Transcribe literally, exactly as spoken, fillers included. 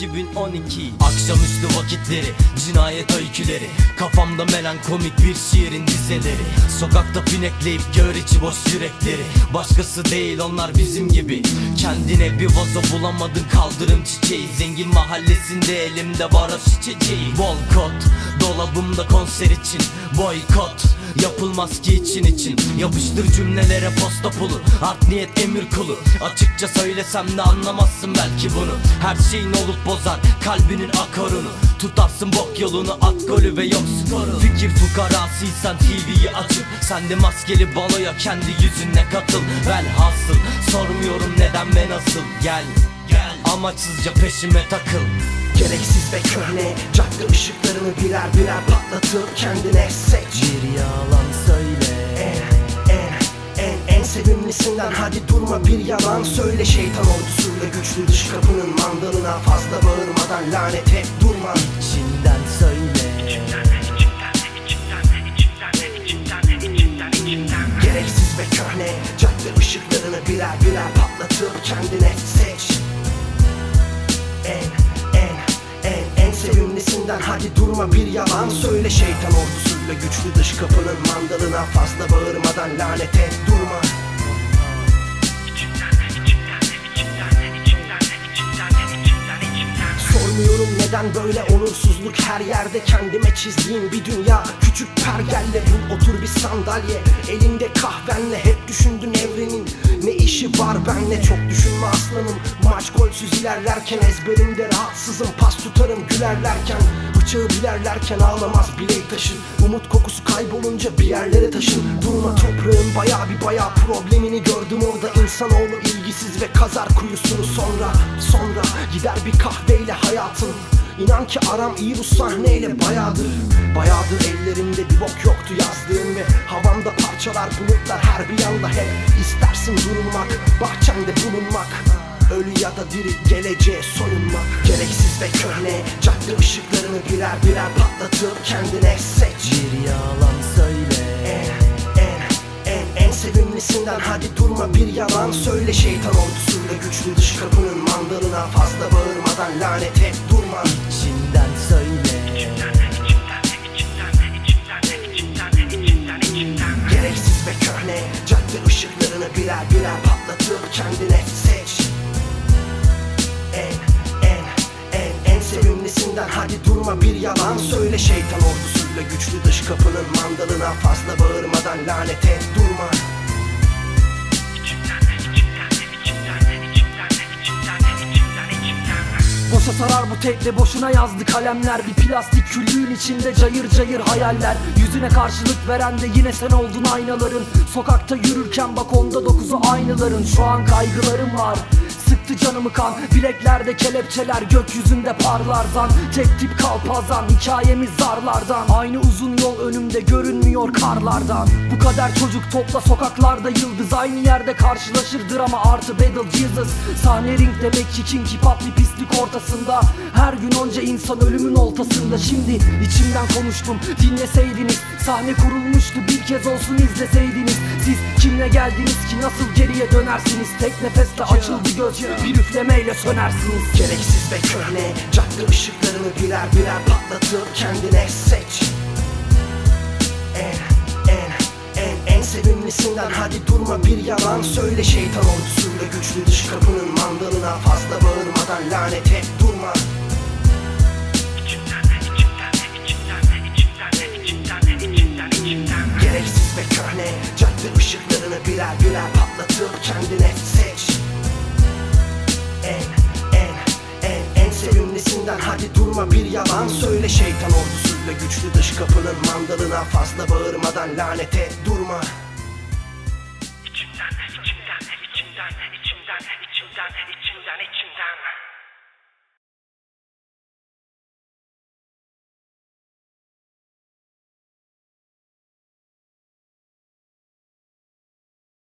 iki bin on iki. Akşamüstü vakitleri, cinayet öyküleri, kafamda melankomik bir şiirin dizeleri. Sokakta pinekleyip gör içi boş yürekleri. Başkası değil onlar bizim gibi. Kendine bir vazo bulamadın, kaldırım çiçeği. Zengin mahallesinde elimde varoş içeceği. Volkot dolabımda konser için, boykot yapılmaz ki için için. Yapıştır cümlelere posta pulu, art niyet emir kulu. Açıkça söylesem de anlamazsın belki bunu. Her şeyin olup bozar kalbinin akorunu. Tutarsın bok yolunu, at golü ve yok skoru. Fikir fukarasıysan T V'yi açıp sen de maskeli baloya kendi yüzünle katıl. Velhasıl sormuyorum neden ve nasıl. Gel gel amaçsızca peşime takıl. Gereksiz ve köhne cadde ışıklarını birer birer patlatıp kendine seç. Bir yalan söyle. En en en en sevimlisinden hadi durma bir yalan söyle. Şeytan ordusuyla güçlü dış kapının mandalına fazla bağırmadan lanet et durma. İçinden söyle. Gereksiz ve köhne cadde ışıklarını birer birer patlatıp kendine seç. En En sevimlisinden hadi durma bir yalan söyle. Şeytan ordusuyla güçlü dış kapının mandalına fazla bağırmadan lanet et durma. Sormuyorum neden böyle onursuzluk her yerde. Kendime çizdiğim bir dünya küçük pergelle. Bul otur bir sandalye elinde kahvenle. Hep düşündün evrenin ne işi var benle. Çok düşünme aslanım, maç golsüz ilerlerken ezberimde rahatsızım. Pas tutarım gülerlerken, bıçağı bilerlerken ağlamaz bilek taşın. Umut kokusu kaybolunca bir yerlere taşın. Durma toprağın baya bir baya problemini gördüm orada. İnsanoğlu ilgisiz ve kazar kuyusunu sonra. Sonra gider bir kahveyle hayatın. İnan ki aram iyi bu sahneyle bayağıdır. Bayağıdır ellerimde bir bok yoktu yazdığım ve havamda parçalar bulutlar her bir yanda. Hep istersin durulmak, bahçende bulunmak. Ölü ya da diri geleceğe soyunmak. Gereksiz ve köhne cadde ışıklarını birer birer patlatıp kendine seç. Bir yalan söyle. En en en en sevimlisinden hadi durma bir yalan söyle. Şeytan ordusuyla güçlü dış kapının mandalına fazla bağırmadan lanet et durma. İçinden söyle. Gereksiz ve köhne cadde ışıklarını birer birer patlatıp kendine seç. En en en en sevimlisinden hadi durma bir yalan söyle. Şeytan ordusuyla güçlü dış kapının mandalına fazla bağırmadan lanet et durma. Boşa sarar bu tekle boşuna yazdı kalemler. Bir plastik küllüğün içinde cayır cayır hayaller. Yüzüne karşılık veren de yine sen oldun aynaların. Sokakta yürürken bak onda dokuzu aynıların. Şu an kaygılarım var, sıktı canımı kan. Bileklerde kelepçeler, gökyüzünde parlar zan. Tek tip kalpazan, hikayemiz zarlardan. Aynı uzun yol önümde görünmüyor karlardan. Bu kadar çocuk topla sokaklarda yıldız. Aynı yerde karşılaşır drama artı battle Jesus. Sahne ring demek ki king hip hop bir pislik ortasında. Her gün onca insan ölümün oltasında. Şimdi içimden konuştum, dinleseydiniz. Sahne kurulmuştu, bir kez olsun izleseydiniz. Siz kimle geldiniz ki nasıl geriye dönersiniz? Tek nefesle açıldı göz, bir üflemeyle sönersiniz. Gereksiz ve köhne cadde ışıklarını birer birer patlatıp kendine seç. En en en en sevimlisinden hadi durma bir yalan söyle. Şeytan ordusuyla güçlü dış kapının mandalına fazla bağırmadan lanet et durma. Gereksiz ve köhne cadde ışıklarını birer birer patlatıp kendine seç. En en en en sevimlisinden hadi durma bir yalan söyle. Şeytan ordusuyla güçlü dış kapının mandalına fazla bağırmadan lanet et durma.